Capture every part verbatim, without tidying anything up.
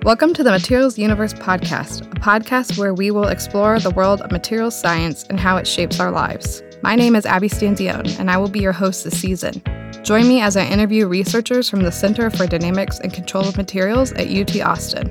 Welcome to the Materials Universe podcast, a podcast where we will explore the world of materials science and how it shapes our lives. My name is Abby Stanzione, and I will be your host this season. Join me as I interview researchers from the Center for Dynamics and Control of Materials at U T Austin.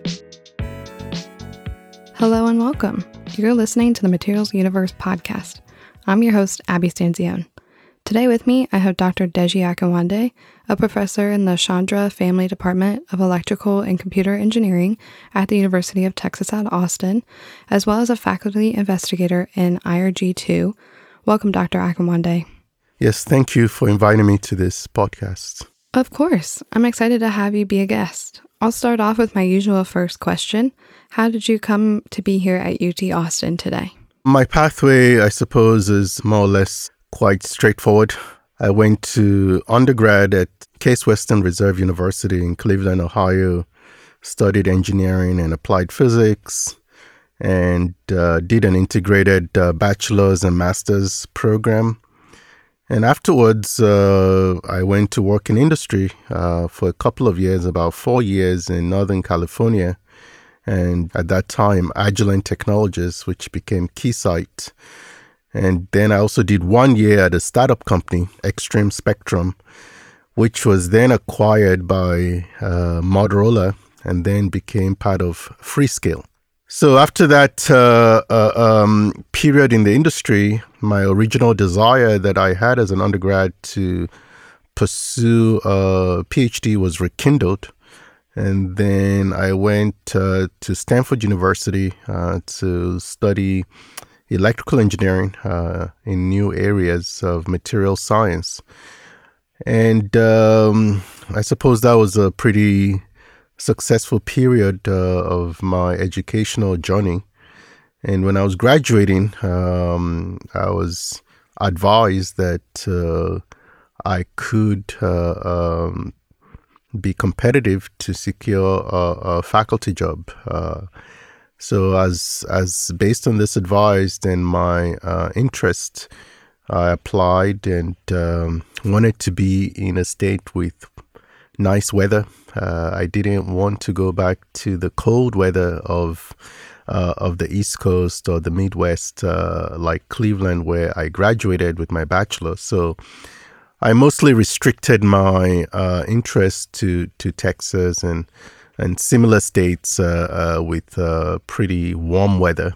Hello and welcome. You're listening to the Materials Universe podcast. I'm your host, Abby Stanzione. Today with me, I have Doctor Deji Akinwande, a professor in the Chandra Family Department of Electrical and Computer Engineering at the University of Texas at Austin, as well as a faculty investigator in I R G two. Welcome, Doctor Akinwande. Yes, thank you for inviting me to this podcast. Of course. I'm excited to have you be a guest. I'll start off with my usual first question. How did you come to be here at U T Austin today? My pathway, I suppose, is more or less quite straightforward. I went to undergrad at Case Western Reserve University in Cleveland, Ohio, studied engineering and applied physics, and uh, did an integrated uh, bachelor's and master's program. And afterwards, uh, I went to work in industry uh, for a couple of years, about four years in Northern California. And at that time, Agilent Technologies, which became Keysight. And then I also did one year at a startup company, Extreme Spectrum, which was then acquired by uh, Motorola and then became part of Freescale. So after that uh, uh, um, period in the industry, my original desire that I had as an undergrad to pursue a PhD was rekindled. And then I went uh, to Stanford University uh, to study electrical engineering uh, in new areas of material science. And um, I suppose that was a pretty successful period uh, of my educational journey. And when I was graduating, um, I was advised that uh, I could uh, um, be competitive to secure a, a faculty job. Uh, So as as based on this advice and my uh, interest, I applied and um, wanted to be in a state with nice weather. Uh, I didn't want to go back to the cold weather of uh, of the East Coast or the Midwest, uh, like Cleveland, where I graduated with my bachelor. So I mostly restricted my uh, interest to to Texas and. and similar states uh, uh, with uh, pretty warm weather.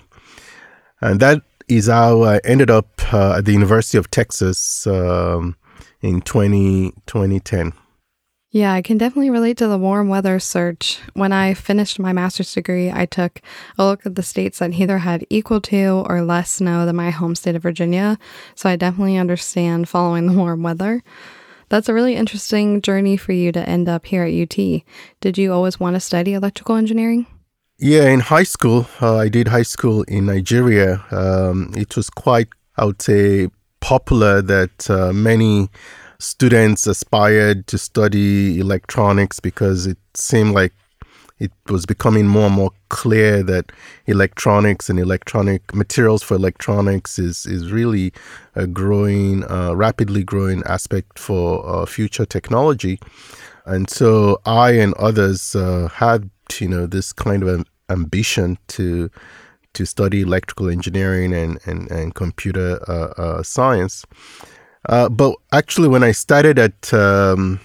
And that is how I ended up uh, at the University of Texas um, in twenty ten. Yeah, I can definitely relate to the warm weather search. When I finished my master's degree, I took a look at the states that either had equal to or less snow than my home state of Virginia. So I definitely understand following the warm weather. That's a really interesting journey for you to end up here at U T. Did you always want to study electrical engineering? Yeah, in high school, uh, I did high school in Nigeria. Um, it was quite, I would say, popular that uh, many students aspired to study electronics because it seemed like it was becoming more and more clear that electronics and electronic materials for electronics is, is really a growing, uh, rapidly growing aspect for uh, future technology. And so I and others uh, had, you know, this kind of ambition to to study electrical engineering and, and, and computer uh, uh, science. Uh, but actually, when I started at um,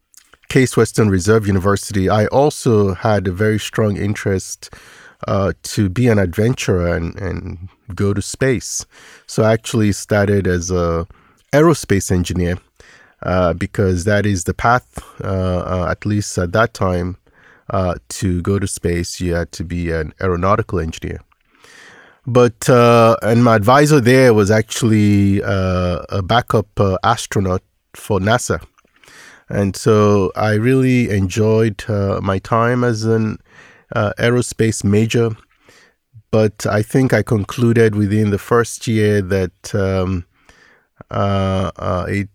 Case Western Reserve University, I also had a very strong interest uh, to be an adventurer and, and go to space. So I actually started as a aerospace engineer uh, because that is the path, uh, uh, at least at that time, uh, to go to space. You had to be an aeronautical engineer. But, uh, and my advisor there was actually uh, a backup uh, astronaut for NASA. And so I really enjoyed uh, my time as an uh, aerospace major. But I think I concluded within the first year that um, uh, uh, it,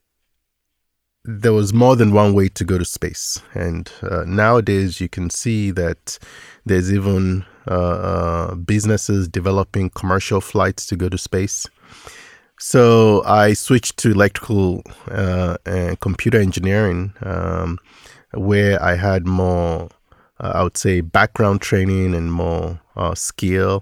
there was more than one way to go to space. And uh, nowadays you can see that there's even uh, uh, businesses developing commercial flights to go to space. So I switched to electrical uh, and computer engineering, um, where I had more uh, I would say, background training and more uh, skill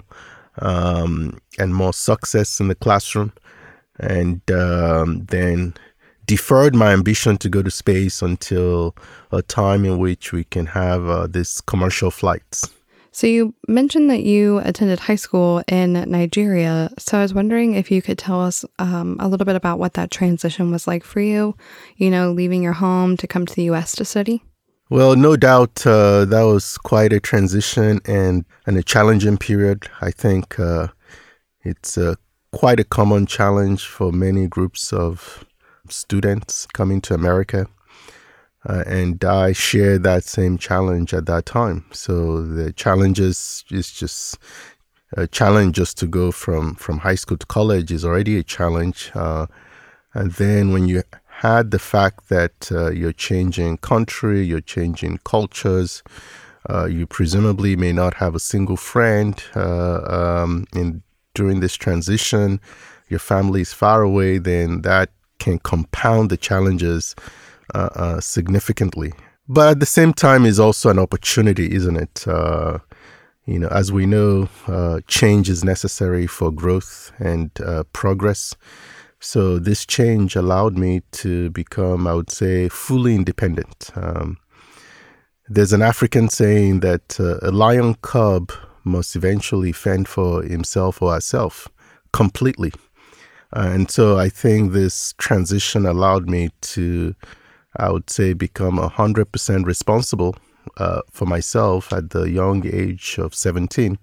um, and more success in the classroom. And um, then deferred my ambition to go to space until a time in which we can have uh, these commercial flights. So you mentioned that you attended high school in Nigeria. So I was wondering if you could tell us um, a little bit about what that transition was like for you, you know, leaving your home to come to the U S to study. Well, no doubt uh, that was quite a transition and, and a challenging period. I think uh, it's uh, quite a common challenge for many groups of students coming to America. Uh, and I shared that same challenge at that time. So the challenges is just a challenge just to go from, from high school to college is already a challenge. Uh, and then when you had the fact that uh, you're changing country, you're changing cultures, uh, you presumably may not have a single friend uh, um, in during this transition, your family is far away, then that can compound the challenges Uh, uh, significantly. But at the same time is also an opportunity, isn't it? Uh, you know, as we know, uh, change is necessary for growth and uh, progress. So this change allowed me to become, I would say, fully independent. Um, there's an African saying that uh, a lion cub must eventually fend for himself or herself completely. Uh, and so I think this transition allowed me to, I would say, become one hundred percent responsible uh, for myself at the young age of seventeen,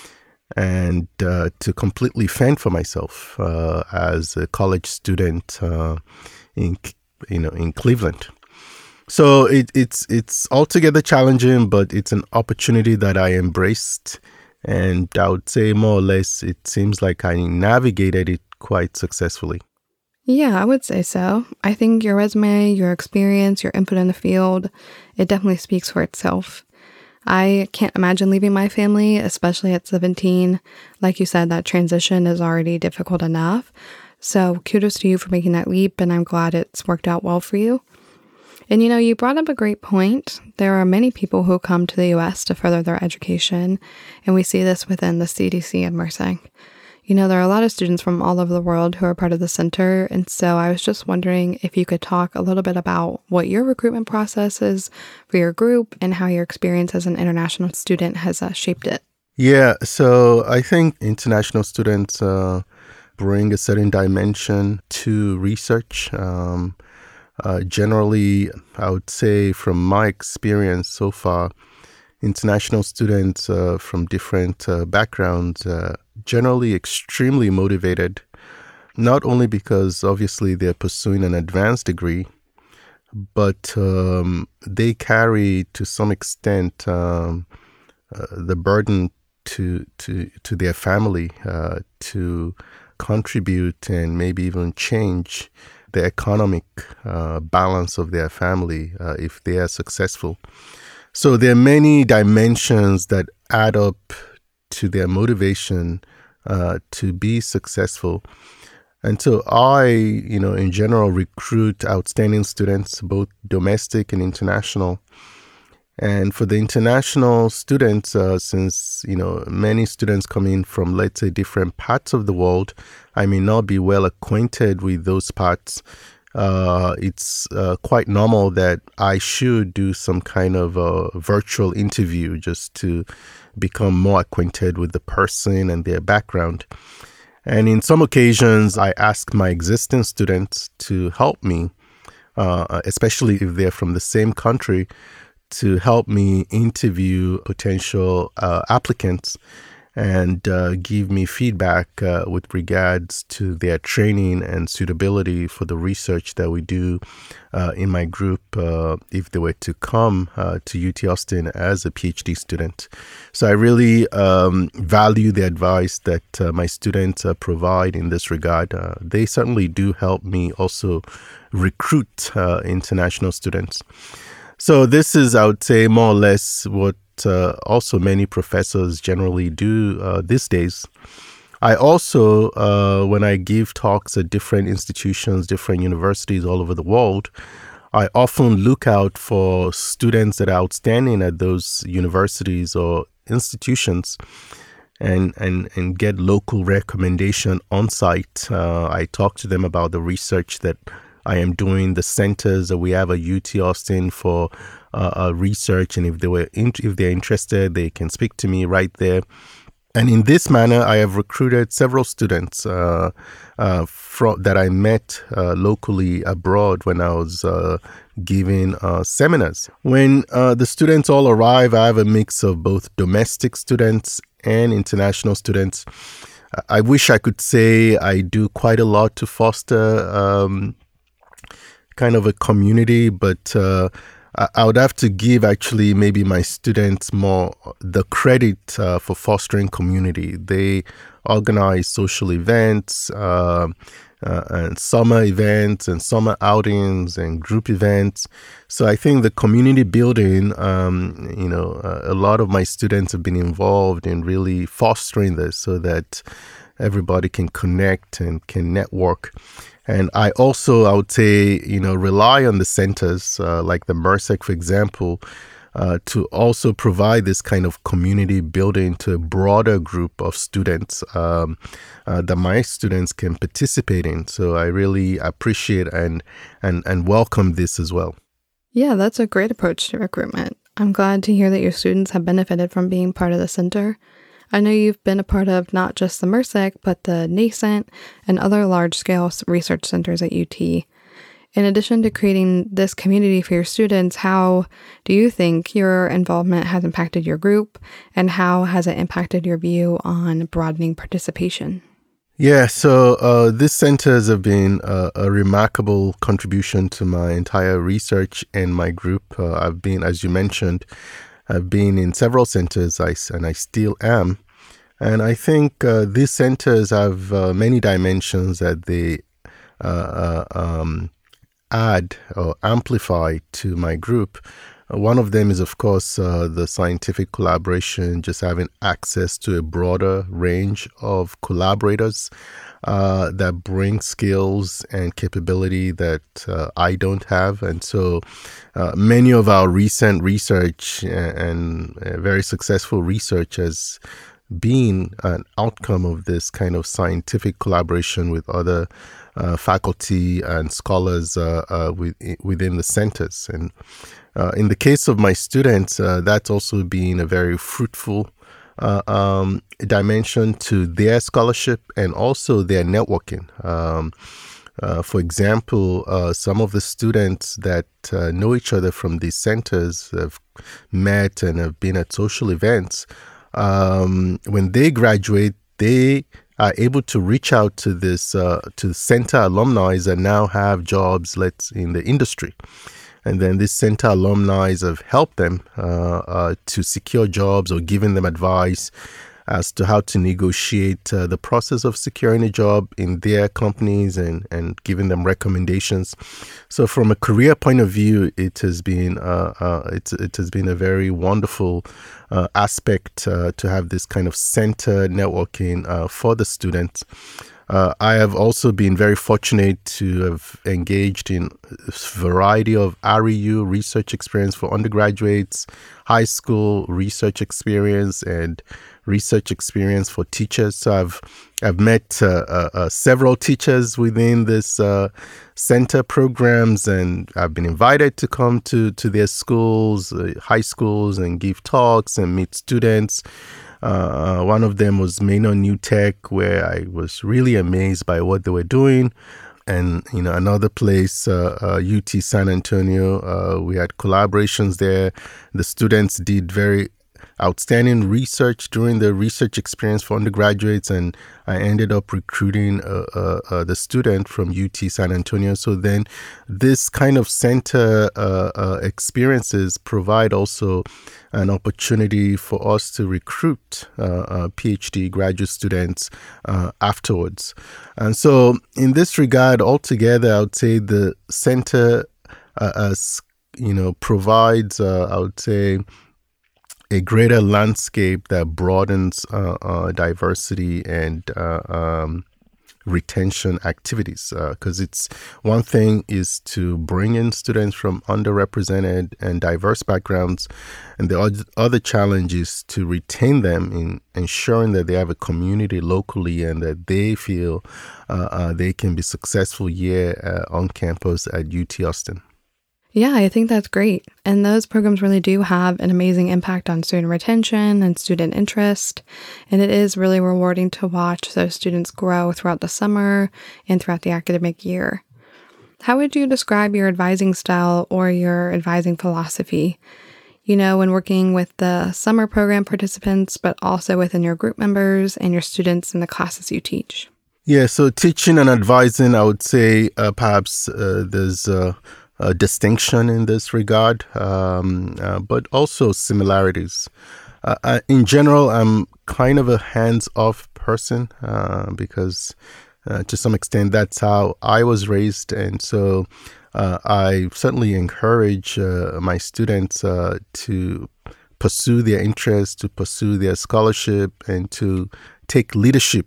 and uh, to completely fend for myself uh, as a college student uh, in you know in Cleveland. So it, it's it's altogether challenging, but it's an opportunity that I embraced, and I would say more or less it seems like I navigated it quite successfully. Yeah, I would say so. I think your resume, your experience, your input in the field, it definitely speaks for itself. I can't imagine leaving my family, especially at seventeen. Like you said, that transition is already difficult enough. So kudos to you for making that leap, and I'm glad it's worked out well for you. And you know, you brought up a great point. There are many people who come to the U S to further their education, and we see this within the C D C and Mersing. You know, there are a lot of students from all over the world who are part of the center, and so I was just wondering if you could talk a little bit about what your recruitment process is for your group and how your experience as an international student has uh, shaped it. Yeah, so I think international students uh, bring a certain dimension to research. Um, uh, generally, I would say from my experience so far, international students uh, from different uh, backgrounds uh, generally extremely motivated, not only because obviously they're pursuing an advanced degree, but um, they carry to some extent um, uh, the burden to to to their family uh, to contribute and maybe even change the economic uh, balance of their family uh, if they are successful. So there are many dimensions that add up to their motivation uh, to be successful. And so I, you know, in general, recruit outstanding students, both domestic and international. And for the international students, uh, since, you know, many students come in from, let's say, different parts of the world, I may not be well acquainted with those parts. Uh, it's uh, quite normal that I should do some kind of a virtual interview just to become more acquainted with the person and their background. And in some occasions, I ask my existing students to help me, uh, especially if they're from the same country, to help me interview potential uh, applicants and uh, give me feedback uh, with regards to their training and suitability for the research that we do uh, in my group uh, if they were to come uh, to U T Austin as a PhD student. So I really um, value the advice that uh, my students uh, provide in this regard. Uh, they certainly do help me also recruit uh, international students. So this is, I would say, more or less what uh, also many professors generally do uh, these days. I also, uh, when I give talks at different institutions, different universities all over the world, I often look out for students that are outstanding at those universities or institutions and and, and get local recommendation on site. Uh, I talk to them about the research that I am doing, the centers that we have at U T Austin for uh, uh, research, and if they were in, if they're interested, they can speak to me right there. And in this manner, I have recruited several students uh, uh, from, that I met uh, locally abroad when I was uh, giving uh, seminars. When uh, the students all arrive, I have a mix of both domestic students and international students. I wish I could say I do quite a lot to foster um, kind of a community, but uh, I would have to give actually maybe my students more the credit uh, for fostering community. They organize social events, uh, uh, and summer events and summer outings and group events. So I think the community building, um, you know, uh, a lot of my students have been involved in really fostering this so that everybody can connect and can network. And I also, I would say, you know, rely on the centers uh, like the MERSEC, for example, uh, to also provide this kind of community building to a broader group of students um, uh, that my students can participate in. So I really appreciate and, and, and welcome this as well. Yeah, that's a great approach to recruitment. I'm glad to hear that your students have benefited from being part of the center. I know you've been a part of not just the MERSEC, but the NASCENT and other large-scale research centers at U T. In addition to creating this community for your students, how do you think your involvement has impacted your group, and how has it impacted your view on broadening participation? Yeah, so uh, these centers have been uh, a remarkable contribution to my entire research and my group. Uh, I've been, as you mentioned, I've been in several centers, I, and I still am. And I think uh, these centers have uh, many dimensions that they uh, uh, um, add or amplify to my group. Uh, one of them is, of course, uh, the scientific collaboration, just having access to a broader range of collaborators uh, that bring skills and capability that uh, I don't have. And so uh, many of our recent research and uh, very successful research has been an outcome of this kind of scientific collaboration with other uh, faculty and scholars uh, uh, with, within the centers. And uh, in the case of my students, uh, that's also been a very fruitful Uh, um, dimension to their scholarship and also their networking. Um, uh, for example, uh, some of the students that uh, know each other from these centers have met and have been at social events. Um, when they graduate, they are able to reach out to this uh, to center alumni that now have jobs, let's in the industry. And then this center alumni have helped them uh, uh, to secure jobs or given them advice as to how to negotiate uh, the process of securing a job in their companies and, and giving them recommendations. So from a career point of view, it has been uh, uh, it's, it has been a very wonderful uh, aspect uh, to have this kind of center networking uh, for the students. Uh, I have also been very fortunate to have engaged in a variety of R E U research experience for undergraduates, high school research experience, and research experience for teachers. So I've I've met uh, uh, uh, several teachers within this uh, center programs, and I've been invited to come to to their schools, uh, high schools, and give talks and meet students. Uh, one of them was Maynard New Tech, where I was really amazed by what they were doing. And, you know, another place, uh, uh, U T San Antonio, uh, we had collaborations there. The students did very outstanding research during the research experience for undergraduates, and I ended up recruiting uh, uh, uh, the student from U T San Antonio. So then this kind of center uh, uh, experiences provide also an opportunity for us to recruit uh, uh, PhD graduate students uh, afterwards. And so in this regard, altogether, I would say the center, uh, as you know, provides, uh, I would say, a greater landscape that broadens uh, uh, diversity and uh, um, retention activities, because uh, it's one thing is to bring in students from underrepresented and diverse backgrounds, and the other challenge is to retain them in ensuring that they have a community locally and that they feel uh, uh, they can be successful here uh, on campus at U T Austin. Yeah, I think that's great. And those programs really do have an amazing impact on student retention and student interest. And it is really rewarding to watch those students grow throughout the summer and throughout the academic year. How would you describe your advising style or your advising philosophy? You know, when working with the summer program participants, but also within your group members and your students in the classes you teach. Yeah, so teaching and advising, I would say uh, perhaps uh, there's uh, a distinction in this regard, um, uh, but also similarities. Uh, uh, in general, I'm kind of a hands-off person uh, because uh, to some extent that's how I was raised. And so uh, I certainly encourage uh, my students uh, to pursue their interests, to pursue their scholarship, and to take leadership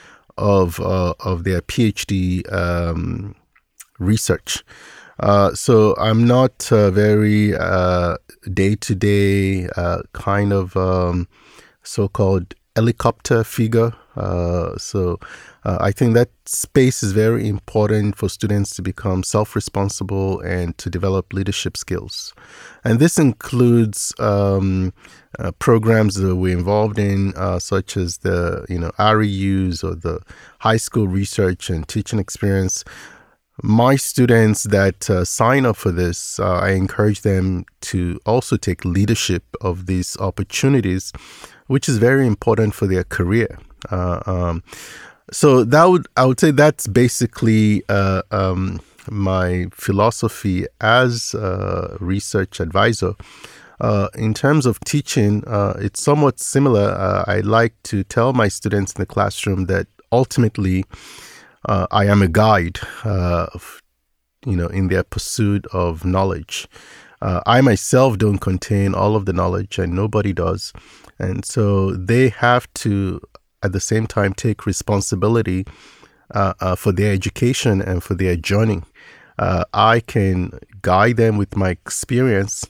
of, uh, of their PhD um, research. Uh, so I'm not a very uh, day-to-day uh, kind of um, so-called helicopter figure. Uh, so uh, I think that space is very important for students to become self-responsible and to develop leadership skills. And this includes um, uh, programs that we're involved in, uh, such as the you know R E Us or the high school research and teaching experience. My students that uh, sign up for this, uh, I encourage them to also take leadership of these opportunities, which is very important for their career. Uh, um, so that would I would say that's basically uh, um, my philosophy as a research advisor. Uh, in terms of teaching, uh, it's somewhat similar. Uh, I like to tell my students in the classroom that ultimately, Uh, I am a guide, uh, of, you know, in their pursuit of knowledge. Uh, I myself don't contain all of the knowledge, and nobody does. And so they have to, at the same time, take responsibility uh, uh, for their education and for their journey. Uh, I can guide them with my experience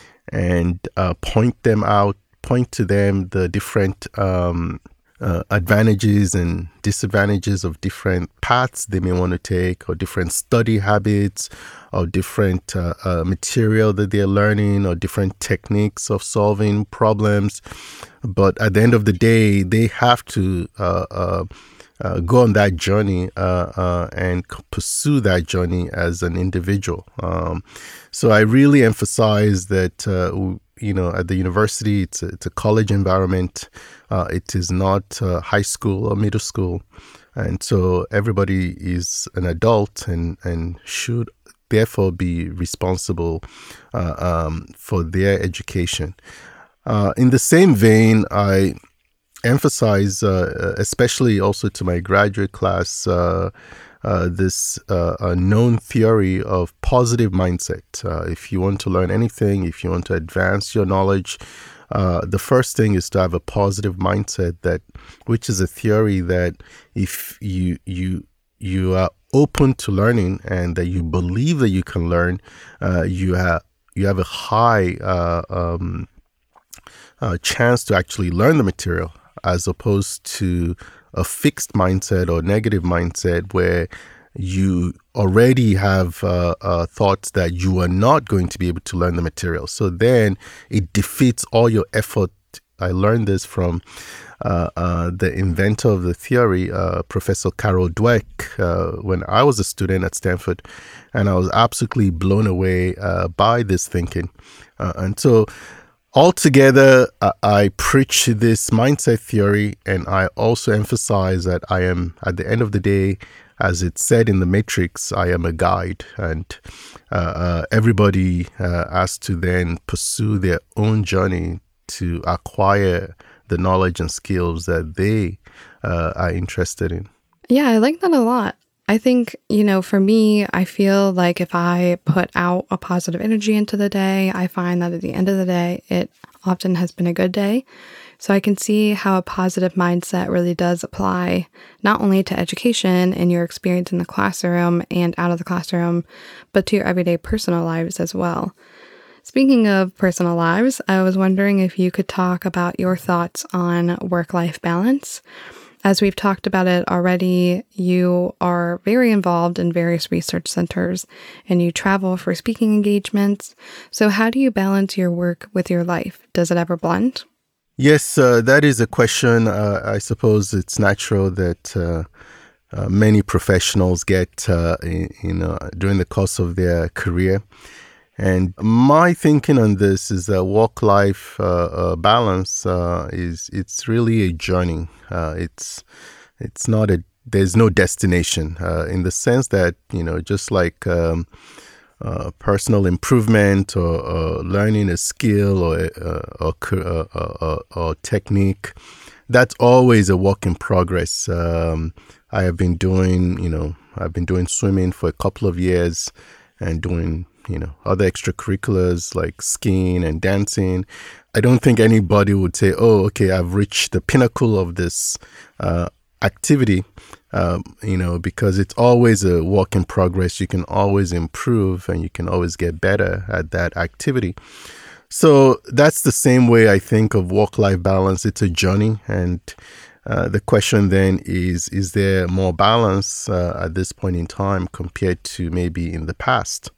and uh, point them out, point to them the different um Uh, advantages and disadvantages of different paths they may want to take, or different study habits, or different uh, uh, material that they're learning, or different techniques of solving problems. But at the end of the day, they have to uh, uh, uh, go on that journey uh, uh, and pursue that journey as an individual. Um, so I really emphasize that uh, you know, at the university, it's a, it's a college environment. Uh, it is not uh, high school or middle school. And so everybody is an adult and, and should therefore be responsible uh, um, for their education. Uh, in the same vein, I emphasize, uh, especially also to my graduate class, uh, Uh, this uh, a known theory of positive mindset. Uh, if you want to learn anything, if you want to advance your knowledge, uh, the first thing is to have a positive mindset. That, which is a theory that if you you you are open to learning and that you believe that you can learn, uh, you have you have a high uh, um, uh, chance to actually learn the material, as opposed to a fixed mindset or negative mindset where you already have uh, uh, thoughts that you are not going to be able to learn the material. So then it defeats all your effort. I learned this from uh, uh, the inventor of the theory, uh, Professor Carol Dweck, uh, when I was a student at Stanford, and I was absolutely blown away uh, by this thinking. Uh, and so Altogether, uh, I preach this mindset theory, and I also emphasize that I am, at the end of the day, as it's said in the Matrix, I am a guide, and uh, uh, everybody uh, has to then pursue their own journey to acquire the knowledge and skills that they uh, are interested in. Yeah, I like that a lot. I think, you know, for me, I feel like if I put out a positive energy into the day, I find that at the end of the day, it often has been a good day. So I can see how a positive mindset really does apply not only to education and your experience in the classroom and out of the classroom, but to your everyday personal lives as well. Speaking of personal lives, I was wondering if you could talk about your thoughts on work-life balance. As we've talked about it already, you are very involved in various research centers and you travel for speaking engagements. So how do you balance your work with your life? Does it ever blend? Yes, uh, that is a question. Uh, I suppose it's natural that uh, uh, many professionals get, uh, in, you know, during the course of their career. And my thinking on this is that work-life uh, uh, balance uh, is it's really a journey. Uh, it's it's not a there's no destination uh, in the sense that, you know, just like um, uh, personal improvement or, or learning a skill or uh, or, or, or, or technique, that's always a work in progress. Um, I have been doing, you know, I've been doing swimming for a couple of years and doing, you know, other extracurriculars like skiing and dancing. I don't think anybody would say, oh, okay, I've reached the pinnacle of this uh, activity, um, you know, because it's always a work in progress. You can always improve and you can always get better at that activity. So that's the same way I think of work-life balance. It's a journey. And uh, the question then is, is there more balance uh, at this point in time compared to maybe in the past?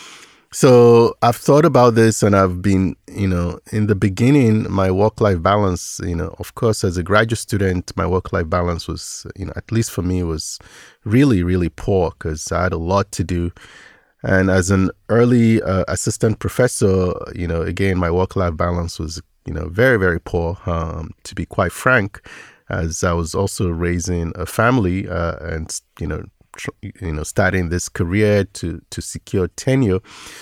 So I've thought about this and I've been, you know, in the beginning, my work-life balance, you know, of course, as a graduate student, my work-life balance was, you know, at least for me, was really, really poor because I had a lot to do. And as an early uh, assistant professor, you know, again, my work-life balance was, you know, very, very poor, um, to be quite frank, as I was also raising a family uh, and, you know, you know, starting this career to, to secure tenure.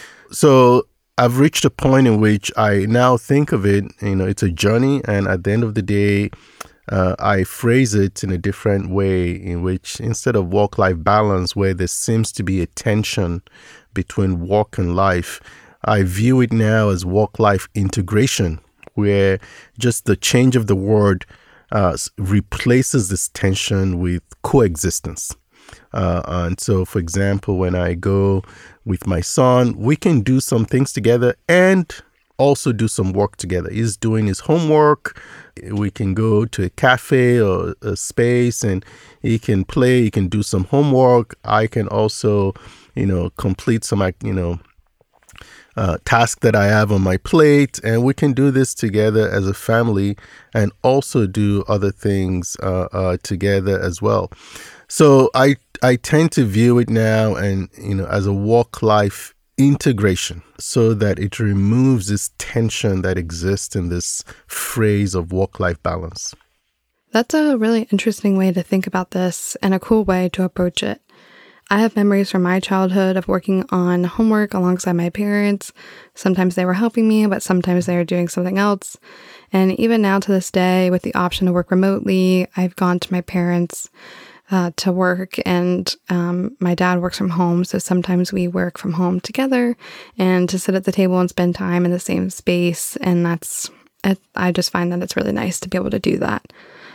So I've reached a point in which I now think of it, you know, it's a journey. And at the end of the day, uh, I phrase it in a different way in which instead of work-life balance, where there seems to be a tension between work and life, I view it now as work-life integration, where just the change of the word uh, replaces this tension with coexistence. Uh, and so, for example, when I go with my son, we can do some things together and also do some work together. He's doing his homework. We can go to a cafe or a space and he can play, he can do some homework. I can also, you know, complete some, you know, uh, task that I have on my plate. And we can do this together as a family and also do other things uh, uh, together as well. So I I tend to view it now and, you know, as a work-life integration so that it removes this tension that exists in this phrase of work-life balance. That's a really interesting way to think about this and a cool way to approach it. I have memories from my childhood of working on homework alongside my parents. Sometimes they were helping me, but sometimes they were doing something else. And even now to this day, with the option to work remotely, I've gone to my parents' Uh, to work, and um, my dad works from home, so sometimes we work from home together and to sit at the table and spend time in the same space, and that's it, I just find that it's really nice to be able to do that.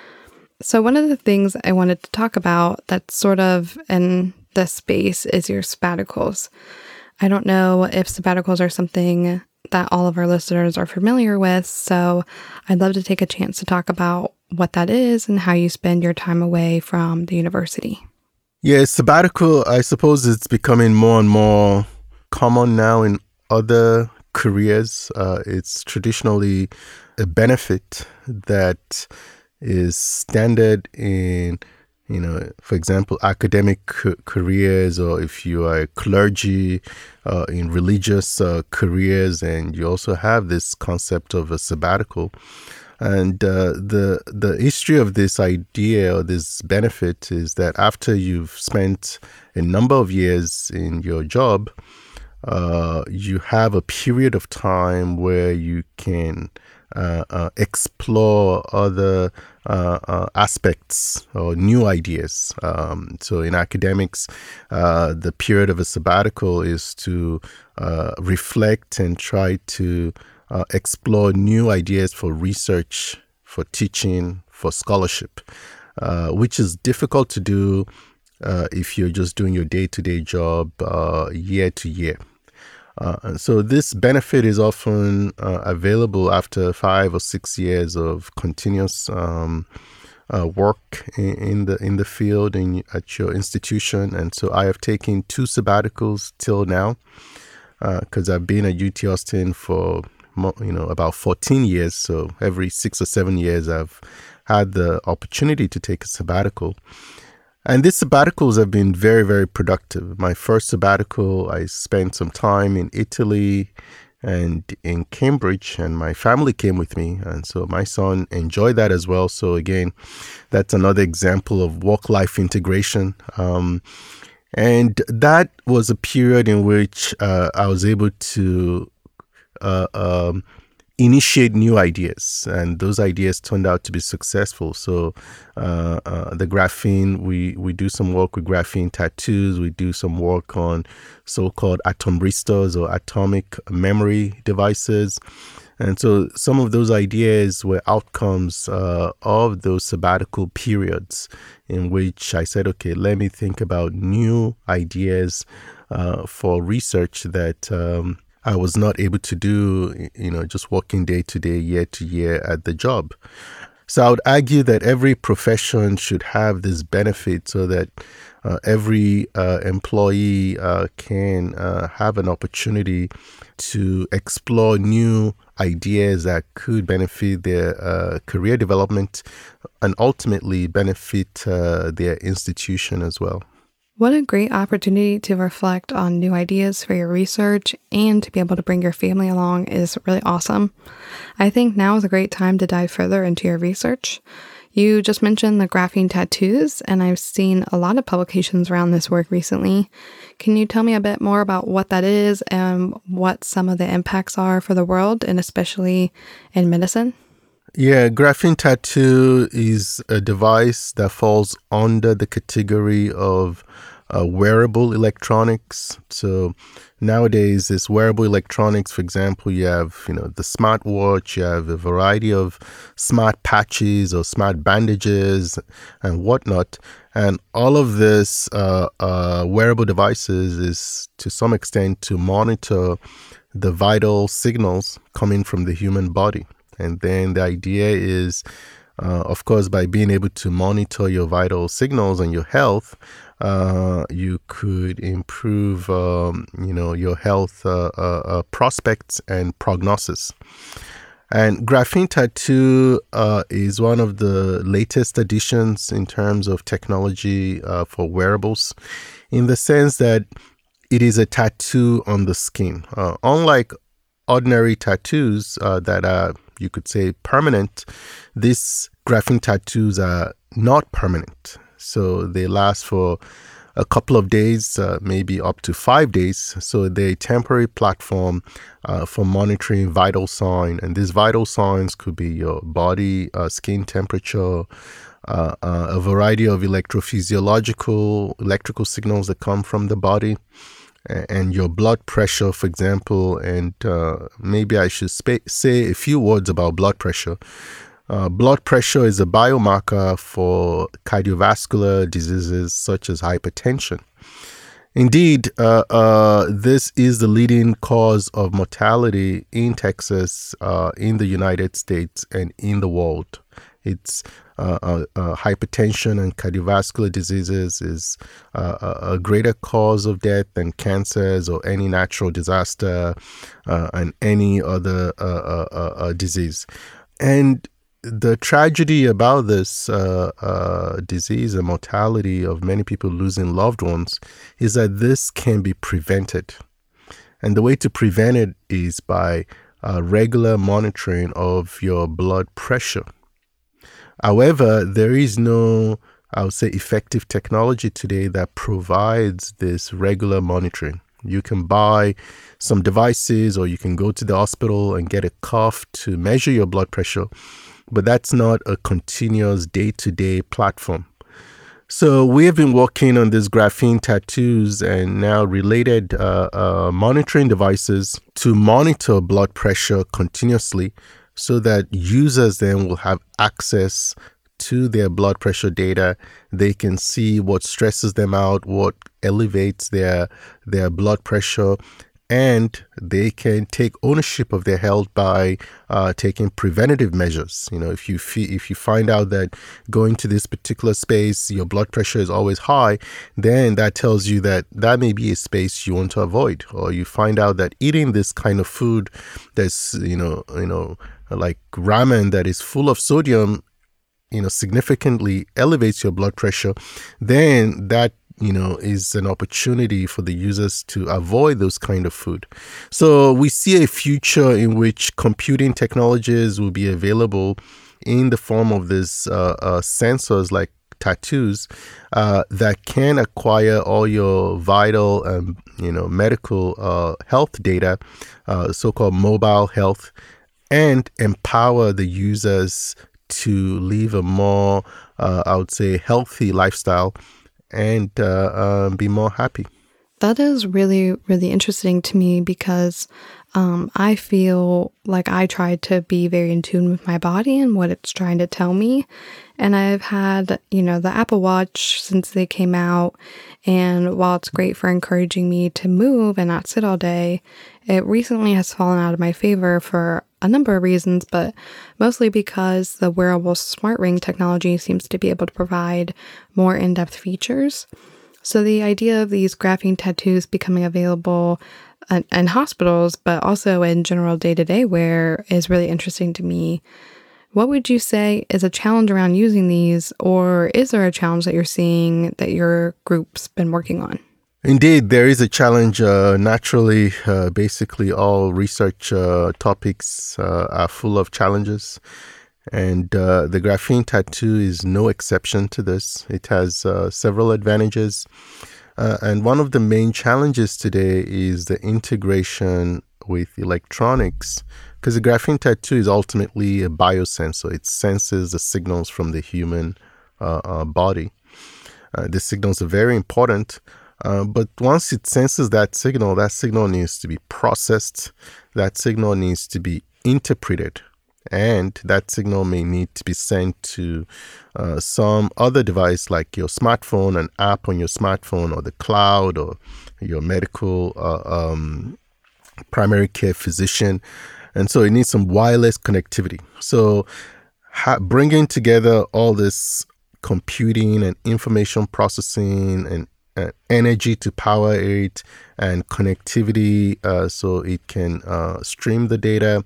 So one of the things I wanted to talk about that's sort of in this space is your sabbaticals. I don't know if sabbaticals are something that all of our listeners are familiar with, so I'd love to take a chance to talk about what that is and how you spend your time away from the university. Yeah, sabbatical, I suppose it's becoming more and more common now in other careers. Uh, it's traditionally a benefit that is standard in, you know, for example, academic c- careers, or if you are a clergy uh, in religious uh, careers, and you also have this concept of a sabbatical. And uh, the the history of this idea or this benefit is that after you've spent a number of years in your job, uh, you have a period of time where you can uh, uh, explore other uh, uh, aspects or new ideas. Um, so in academics, uh, the period of a sabbatical is to uh, reflect and try to uh, explore new ideas for research, for teaching, for scholarship, uh, which is difficult to do uh, if you're just doing your day-to-day job uh, year to year. Uh, and so this benefit is often uh, available after five or six years of continuous um, uh, work in, in the in the field in, at your institution. And so I have taken two sabbaticals till now because uh, I've been at U T Austin for you know about fourteen years. So every six or seven years, I've had the opportunity to take a sabbatical. And these sabbaticals have been very, very productive. My first sabbatical, I spent some time in Italy and in Cambridge, and my family came with me. And so my son enjoyed that as well. So again, that's another example of work-life integration. Um, and that was a period in which uh, I was able to uh, um, initiate new ideas, and those ideas turned out to be successful. So uh, uh, the graphene, we, we do some work with graphene tattoos. We do some work on so-called atomristos or atomic memory devices. And so some of those ideas were outcomes uh, of those sabbatical periods in which I said, okay, let me think about new ideas uh, for research that um, I was not able to do, you know, just working day to day, year to year at the job. So I would argue that every profession should have this benefit so that uh, every uh, employee uh, can uh, have an opportunity to explore new ideas that could benefit their uh, career development and ultimately benefit uh, their institution as well. What a great opportunity to reflect on new ideas for your research and to be able to bring your family along is really awesome. I think now is a great time to dive further into your research. You just mentioned the graphene tattoos, and I've seen a lot of publications around this work recently. Can you tell me a bit more about what that is and what some of the impacts are for the world, and especially in medicine? Yeah, graphene tattoo is a device that falls under the category of uh, wearable electronics. So nowadays, this wearable electronics, for example, you have, you know, the smartwatch, you have a variety of smart patches or smart bandages and whatnot. And all of this uh, uh, wearable devices is to some extent to monitor the vital signals coming from the human body. And then the idea is, uh, of course, by being able to monitor your vital signals and your health, uh, you could improve, um, you know, your health uh, uh, uh, prospects and prognosis. And graphene tattoo uh, is one of the latest additions in terms of technology uh, for wearables, in the sense that it is a tattoo on the skin. Uh, unlike ordinary tattoos uh, that are, you could say, permanent, these graphene tattoos are not permanent. So they last for a couple of days, uh, maybe up to five days. So they're a temporary platform uh, for monitoring vital signs. And these vital signs could be your body, uh, skin temperature, uh, uh, a variety of electrophysiological, electrical signals that come from the body, and your blood pressure, for example. And uh, maybe I should sp- say a few words about blood pressure. Uh, blood pressure is a biomarker for cardiovascular diseases such as hypertension. Indeed, uh, uh, this is the leading cause of mortality in Texas, uh, in the United States, and in the world. It's uh, uh, uh, hypertension and cardiovascular diseases is uh, a greater cause of death than cancers or any natural disaster uh, and any other uh, uh, uh, disease. And the tragedy about this uh, uh, disease and mortality of many people losing loved ones is that this can be prevented. And the way to prevent it is by uh, regular monitoring of your blood pressure. However, there is no, I would say, effective technology today that provides this regular monitoring. You can buy some devices or you can go to the hospital and get a cuff to measure your blood pressure, but that's not a continuous day-to-day platform. So we have been working on these graphene tattoos and now related uh, uh, monitoring devices to monitor blood pressure continuously so that users then will have access to their blood pressure data. They can see what stresses them out, what elevates their their blood pressure, and they can take ownership of their health by uh, taking preventative measures. You know, if you fe- if you find out that going to this particular space, your blood pressure is always high, then that tells you that that may be a space you want to avoid. Or you find out that eating this kind of food that's, you know, you know, like ramen that is full of sodium, you know, significantly elevates your blood pressure, then that, you know, is an opportunity for the users to avoid those kind of food. So we see a future in which computing technologies will be available in the form of these uh, uh, sensors like tattoos uh, that can acquire all your vital and, you know, medical uh, health data, uh, so-called mobile health, and empower the users to live a more, uh, I would say, healthy lifestyle and uh, uh, be more happy. That is really, really interesting to me because um, I feel like I try to be very in tune with my body and what it's trying to tell me. And I've had, you know, the Apple Watch since they came out. And while it's great for encouraging me to move and not sit all day, it recently has fallen out of my favor for a number of reasons, but mostly because the wearable smart ring technology seems to be able to provide more in-depth features. So the idea of these graphene tattoos becoming available in, in hospitals, but also in general day-to-day wear is really interesting to me. What would you say is a challenge around using these, or is there a challenge that you're seeing that your group's been working on? Indeed, there is a challenge. Uh, naturally, uh, basically all research uh, topics uh, are full of challenges. And uh, the graphene tattoo is no exception to this. It has uh, several advantages. Uh, and one of the main challenges today is the integration with electronics, because the graphene tattoo is ultimately a biosensor. It senses the signals from the human uh, uh, body. Uh, the signals are very important. Uh, but once it senses that signal, that signal needs to be processed. That signal needs to be interpreted. And that signal may need to be sent to uh, some other device like your smartphone, an app on your smartphone, or the cloud, or your medical uh, um, primary care physician. And so it needs some wireless connectivity. So ha- bringing together all this computing and information processing and uh, energy to power it and connectivity uh, so it can uh, stream the data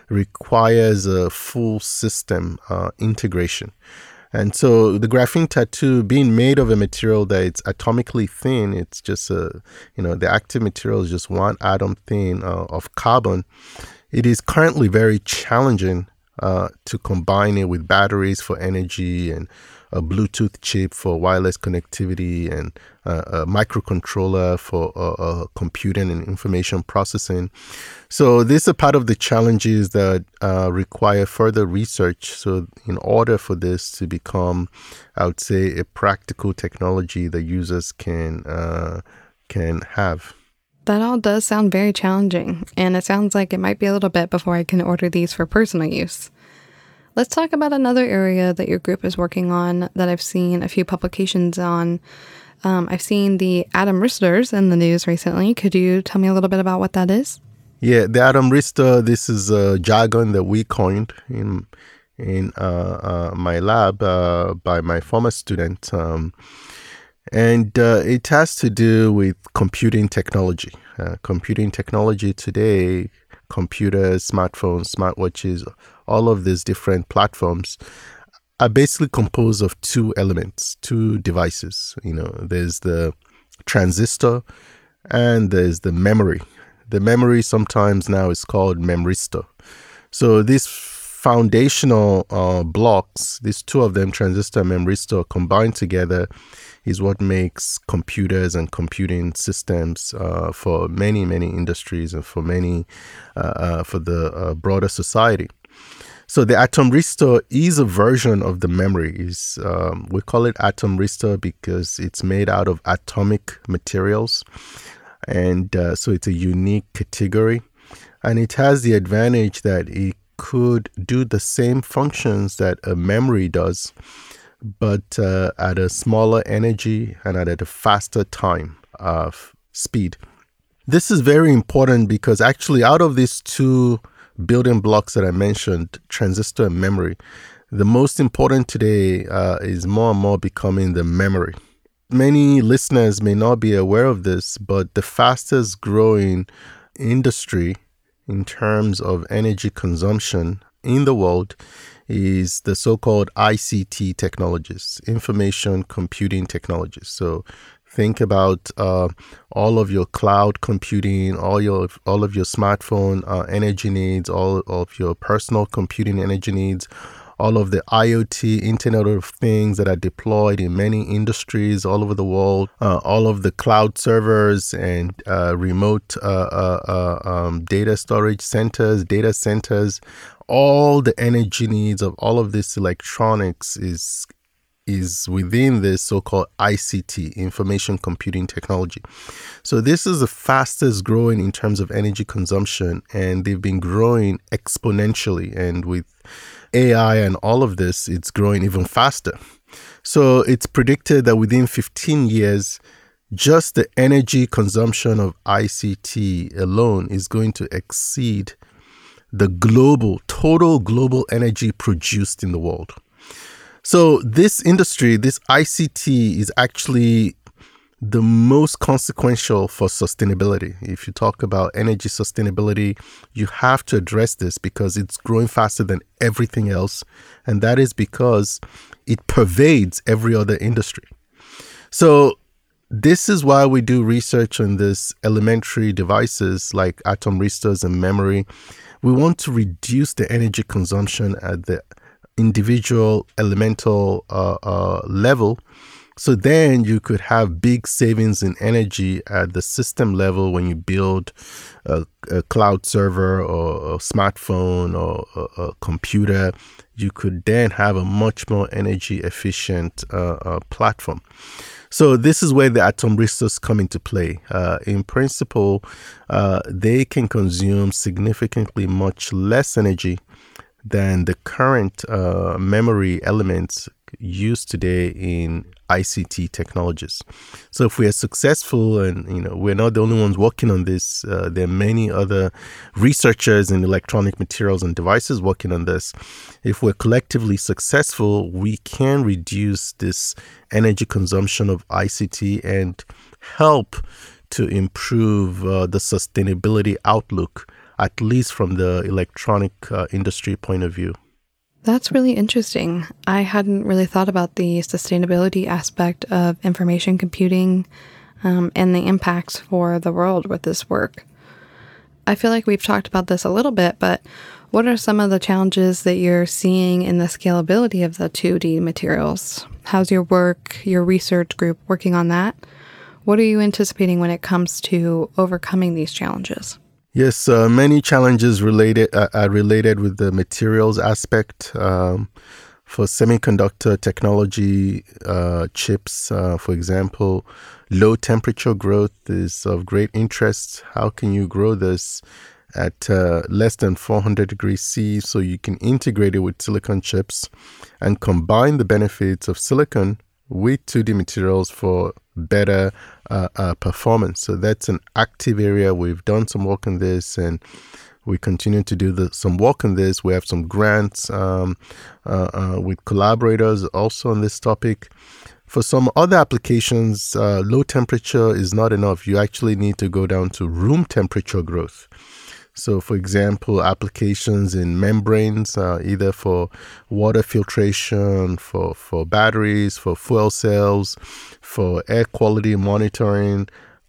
requires a full system uh, integration. And so the graphene tattoo, being made of a material that it's atomically thin, it's just a, you know, the active material is just one atom thin uh, of carbon. It is currently very challenging uh, to combine it with batteries for energy and a Bluetooth chip for wireless connectivity and uh, a microcontroller for uh, uh, computing and information processing. So these are part of the challenges that uh, require further research. So in order for this to become, I would say, a practical technology that users can uh, can have. That all does sound very challenging, and it sounds like it might be a little bit before I can order these for personal use. Let's talk about another area that your group is working on that I've seen a few publications on. Um, I've seen the Atom Wristlers in the news recently. Could you tell me a little bit about what that is? Yeah, the Atom Wrister, this is a jargon that we coined in in uh, uh, my lab uh, by my former student. Um, and uh, it has to do with computing technology. Uh, computing technology today, computers, smartphones, smartwatches, all of these different platforms are basically composed of two elements, two devices. You know, there's the transistor and there's the memory. The memory sometimes now is called memristor. So this foundational uh, blocks, these two of them, transistor and memristor, combined together is what makes computers and computing systems uh, for many, many industries and for many, uh, uh, for the uh, broader society. So the atomristor is a version of the memory. Is um, we call it atomristor because it's made out of atomic materials. And uh, so it's a unique category. And it has the advantage that it could do the same functions that a memory does, but uh, at a smaller energy and at a faster time of speed. This is very important because actually out of these two building blocks that I mentioned, transistor and memory, the most important today uh, is more and more becoming the memory. Many listeners may not be aware of this, but the fastest growing industry in terms of energy consumption in the world is the so-called I C T technologies, information computing technologies. So think about uh, all of your cloud computing, all your all of your smartphone uh, energy needs, all of your personal computing energy needs, all of the IoT, Internet of Things that are deployed in many industries all over the world, uh, all of the cloud servers and uh, remote uh, uh, uh, um, data storage centers, data centers, all the energy needs of all of this electronics is is within this so-called I C T, information computing technology. So this is the fastest growing in terms of energy consumption, and they've been growing exponentially. And with A I and all of this, it's growing even faster. So it's predicted that within fifteen years, just the energy consumption of I C T alone is going to exceed the global, total global energy produced in the world. So this industry, this I C T, is actually the most consequential for sustainability. If you talk about energy sustainability, you have to address this because it's growing faster than everything else. And that is because it pervades every other industry. So this is why we do research on these elementary devices like atomristors and memory. We want to reduce the energy consumption at the individual elemental uh, uh, level. So then you could have big savings in energy at the system level when you build a, a cloud server or a smartphone or a, a computer. You could then have a much more energy efficient uh, uh, platform. So this is where the atomristors come into play. Uh, in principle, uh, they can consume significantly much less energy than the current uh, memory elements used today in I C T technologies. So if we are successful, and you know we're not the only ones working on this, uh, there are many other researchers in electronic materials and devices working on this. If we're collectively successful, we can reduce this energy consumption of I C T and help to improve uh, the sustainability outlook, at least from the electronic uh, industry point of view. That's really interesting. I hadn't really thought about the sustainability aspect of information computing um, and the impacts for the world with this work. I feel like we've talked about this a little bit, but what are some of the challenges that you're seeing in the scalability of the two D materials? How's your work, your research group working on that? What are you anticipating when it comes to overcoming these challenges? Yes, uh, many challenges related uh, are related with the materials aspect. Um, for semiconductor technology uh, chips, uh, for example, low temperature growth is of great interest. How can you grow this at uh, less than four hundred degrees C so you can integrate it with silicon chips and combine the benefits of silicon with two D materials for better uh, uh, performance? So that's an active area. We've done some work on this, and we continue to do the, some work on this. We have some grants um, uh, uh, with collaborators also on this topic. For some other applications, uh, low temperature is not enough. You actually need to go down to room temperature growth. So, for example, applications in membranes, uh, either for water filtration, for, for batteries, for fuel cells, for air quality monitoring,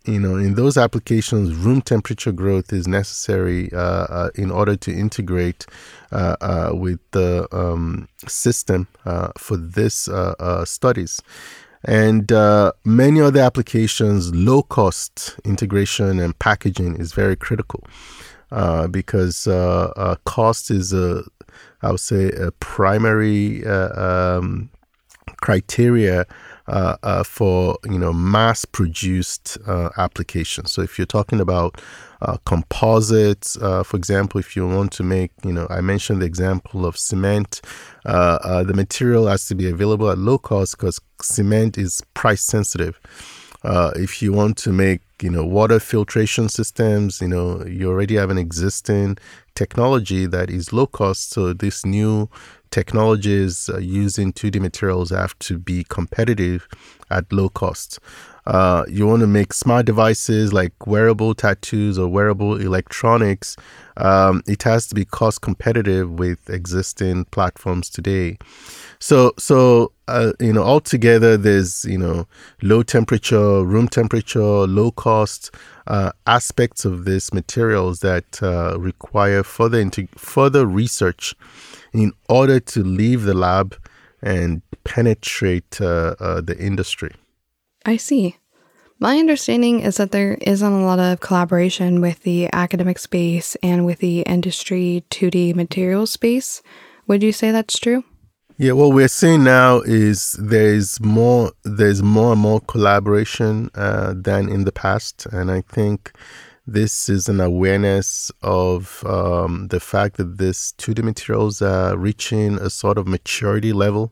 you know, in those applications, room temperature growth is necessary uh, uh, in order to integrate uh, uh, with the um, system uh, for this uh, uh, studies. And uh, many other applications, low-cost integration and packaging is very critical uh, because uh, uh, cost is, a, I would say, a primary uh, um, criteria uh, uh, for, you know, mass-produced uh, applications. So if you're talking about uh, composites, uh, for example, if you want to make, you know, I mentioned the example of cement, uh, uh, the material has to be available at low cost because cement is price sensitive. Uh, if you want to make, you know, water filtration systems, you know, you already have an existing technology that is low cost. So this new technologies uh, using two D materials have to be competitive at low cost. Uh, you want to make smart devices like wearable tattoos or wearable electronics. Um, it has to be cost competitive with existing platforms today. So, so uh, you know, altogether, there's, you know, low temperature, room temperature, low cost uh, aspects of these materials that uh, require further into further research in order to leave the lab and penetrate uh, uh, the industry. I see. My understanding is that there isn't a lot of collaboration with the academic space and with the industry two D materials space. Would you say that's true? Yeah, what we're seeing now is there's more there's more and more collaboration uh, than in the past, and I think this is an awareness of um, the fact that these two D materials are reaching a sort of maturity level.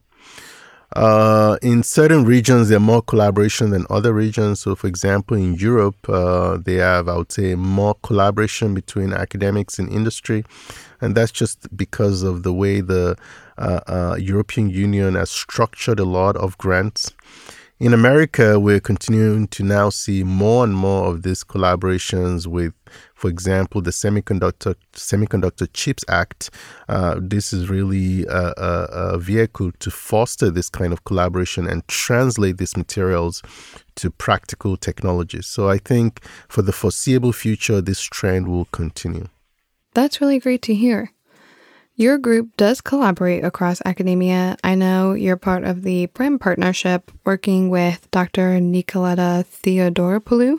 Uh, in certain regions, there are more collaboration than other regions. So, for example, in Europe, uh, they have, I would say, more collaboration between academics and industry. And that's just because of the way the uh, uh, European Union has structured a lot of grants. In America, we're continuing to now see more and more of these collaborations with, for example, the Semiconductor Semiconductor Chips Act. Uh, this is really a, a, a vehicle to foster this kind of collaboration and translate these materials to practical technologies. So I think for the foreseeable future, this trend will continue. That's really great to hear. Your group does collaborate across academia. I know you're part of the PREM partnership working with Doctor Nicoletta Theodoropoulou.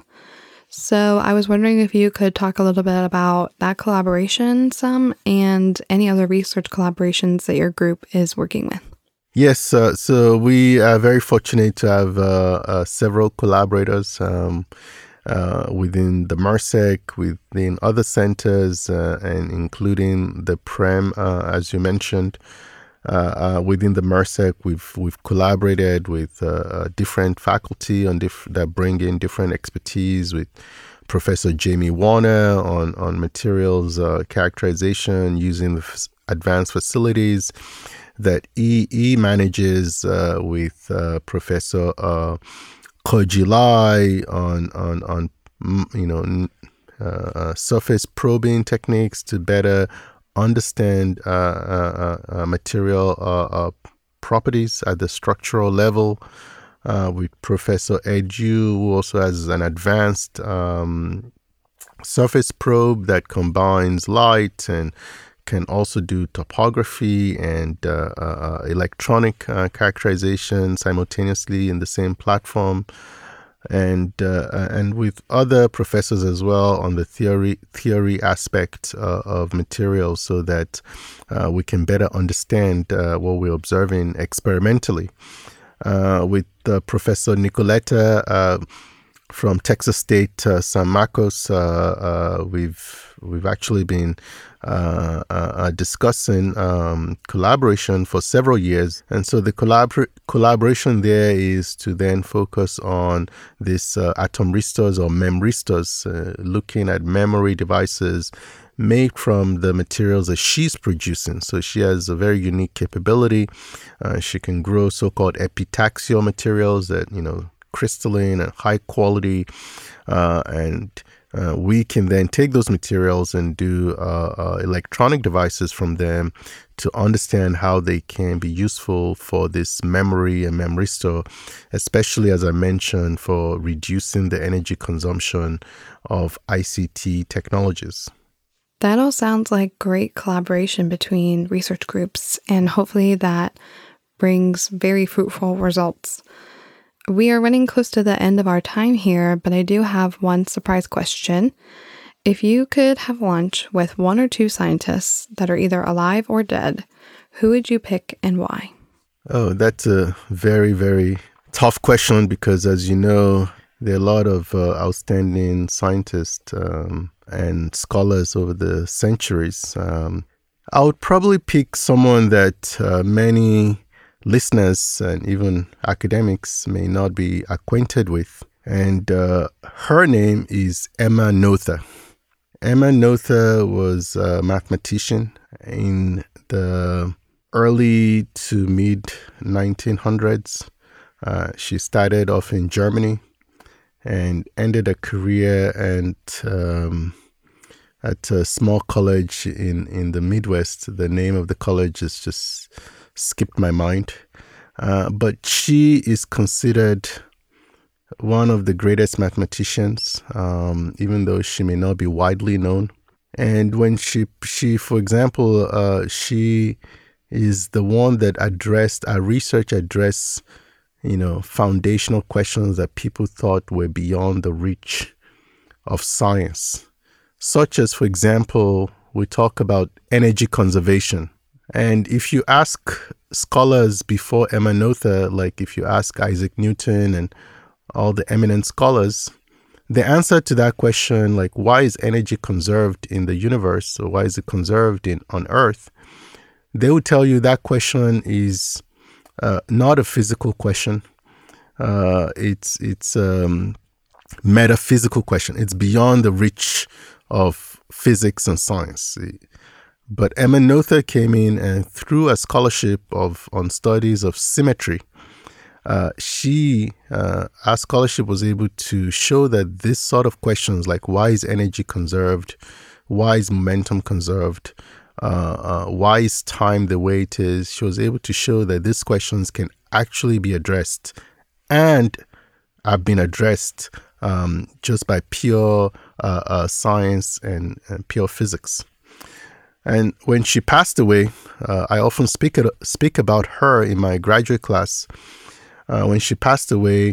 So I was wondering if you could talk a little bit about that collaboration some and any other research collaborations that your group is working with. Yes, uh, so we are very fortunate to have uh, uh, several collaborators um, uh, within the MRSEC, within other centers, uh, and including the PREM, uh, as you mentioned. Uh, uh, within the MRSEC, we've we've collaborated with uh, different faculty on diff- that bring in different expertise. With Professor Jamie Warner on on materials uh, characterization using the f- advanced facilities that he, he manages uh, with uh, Professor uh, Koji Lai on on on you know uh, uh, surface probing techniques to better understand uh, uh, uh, material uh, uh, properties at the structural level. Uh, with Professor Ed Yu, who also has an advanced um, surface probe that combines light and can also do topography and uh, uh, electronic uh, characterization simultaneously in the same platform, and uh, and with other professors as well on the theory theory aspect uh, of materials, so that uh, we can better understand uh, what we're observing experimentally. Uh, with uh, Professor Nicoletta uh, from Texas State uh, San Marcos, uh, uh, we've we've actually been uh, uh, discussing um, collaboration for several years, and so the collabor- collaboration there is to then focus on these uh, atomristors or memristors, uh, looking at memory devices made from the materials that she's producing. So she has a very unique capability. Uh, she can grow so-called epitaxial materials that, you know, crystalline and high quality, uh, and uh, we can then take those materials and do uh, uh, electronic devices from them to understand how they can be useful for this memory and memory store, especially, as I mentioned, for reducing the energy consumption of I C T technologies. That all sounds like great collaboration between research groups, and hopefully that brings very fruitful results. We are running close to the end of our time here, but I do have one surprise question. If you could have lunch with one or two scientists that are either alive or dead, who would you pick and why? Oh, that's a very, very tough question because, as you know, there are a lot of uh, outstanding scientists um, and scholars over the centuries. Um, I would probably pick someone that uh, many listeners and even academics may not be acquainted with. And uh, her name is Emma Noether. Emma Noether was a mathematician in the early to mid nineteen hundreds. Uh, she started off in Germany and ended a career and um, at a small college in, in the Midwest. The name of the college is just skipped my mind. Uh, but she is considered one of the greatest mathematicians, um, even though she may not be widely known. And when she, she for example, uh, she is the one that addressed, our research addressed, you know, foundational questions that people thought were beyond the reach of science. Such as, for example, we talk about energy conservation. And if you ask scholars before Emma Noether, like if you ask Isaac Newton and all the eminent scholars, the answer to that question, like why is energy conserved in the universe, or why is it conserved in on Earth, they will tell you that question is uh, not a physical question. Uh, it's it's um, metaphysical question. It's beyond the reach of physics and science. But Emma Noether came in and through a scholarship of on studies of symmetry, uh, she, uh, our scholarship was able to show that this sort of questions like why is energy conserved, why is momentum conserved, uh, uh, why is time the way it is, she was able to show that these questions can actually be addressed and have been addressed um, just by pure uh, uh, science and, and pure physics. And when she passed away, uh, I often speak speak about her in my graduate class. Uh, when she passed away,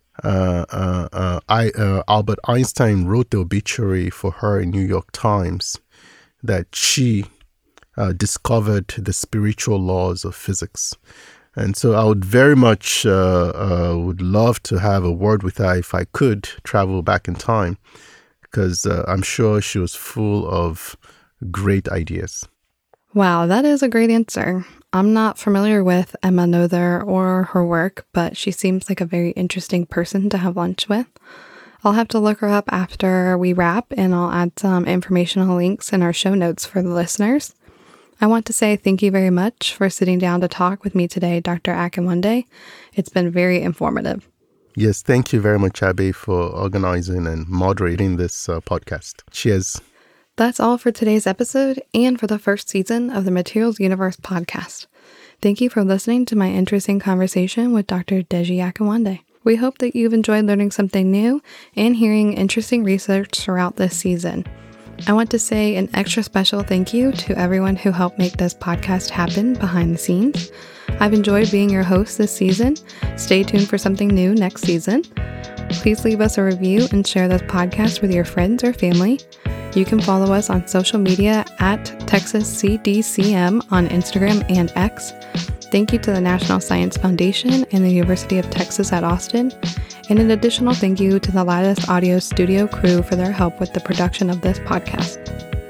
uh, uh, uh, I, uh, Albert Einstein wrote the obituary for her in New York Times that she uh, discovered the spiritual laws of physics. And so I would very much uh, uh, would love to have a word with her if I could travel back in time, because uh, I'm sure she was full of great ideas. Wow, that is a great answer. I'm not familiar with Emma Noether or her work, but she seems like a very interesting person to have lunch with. I'll have to look her up after we wrap, and I'll add some informational links in our show notes for the listeners. I want to say thank you very much for sitting down to talk with me today, Doctor Akinwande. It's been very informative. Yes, thank you very much, Abby, for organizing and moderating this uh, podcast. Cheers. That's all for today's episode and for the first season of the Materials Universe podcast. Thank you for listening to my interesting conversation with Doctor Deji Akinwande. We hope that you've enjoyed learning something new and hearing interesting research throughout this season. I want to say an extra special thank you to everyone who helped make this podcast happen behind the scenes. I've enjoyed being your host this season. Stay tuned for something new next season. Please leave us a review and share this podcast with your friends or family. You can follow us on social media at Texas C D C M on Instagram and X. Thank you to the National Science Foundation and the University of Texas at Austin. And an additional thank you to the Lattice Audio Studio crew for their help with the production of this podcast.